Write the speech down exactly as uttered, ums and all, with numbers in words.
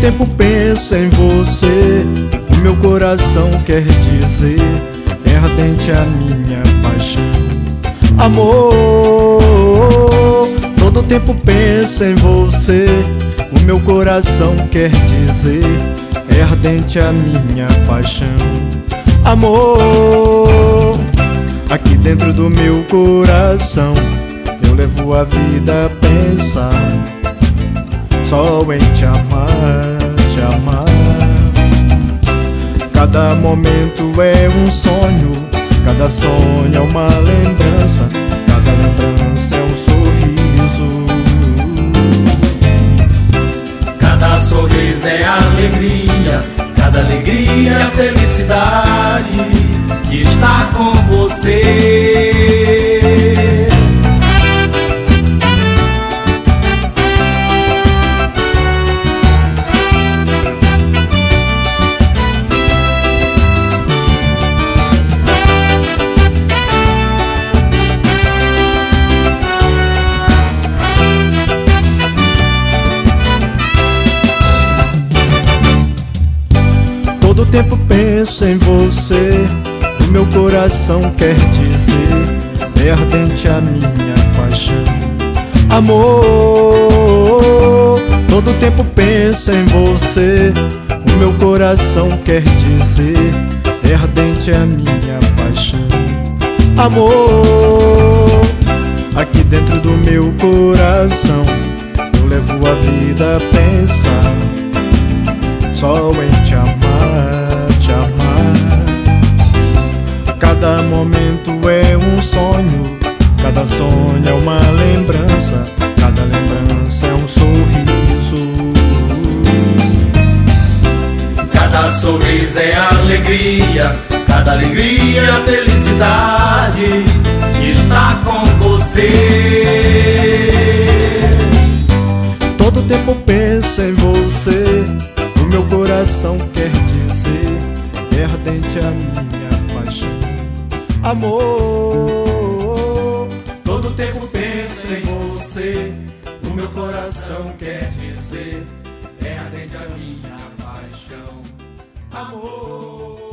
tempo penso em você, o meu coração quer dizer, é ardente a minha paixão. Amor, todo tempo penso em você, o meu coração quer dizer, é ardente a minha paixão. Amor, aqui dentro do meu coração eu levo a vida a pensar só em te amar, te amar. Cada momento é um sonho, cada sonho é uma lembrança, cada lembrança é um sorriso. Cada sorriso é alegria, cada alegria é felicidade que está com você. Todo tempo penso em você, o meu coração quer dizer, é ardente a minha paixão. Amor, todo tempo penso em você, o meu coração quer dizer, é ardente a minha paixão. Amor, aqui dentro do meu coração eu levo a vida a pensar só em te amar, te amar. Cada momento é um sonho, cada sonho é uma lembrança, cada lembrança é um sorriso. Cada sorriso é alegria, cada alegria é felicidade que está com você. Todo tempo penso em você, o meu coração quer dizer, é ardente a minha paixão. Amor, Todo tempo penso em você, o meu coração quer dizer, é ardente a minha paixão. amor.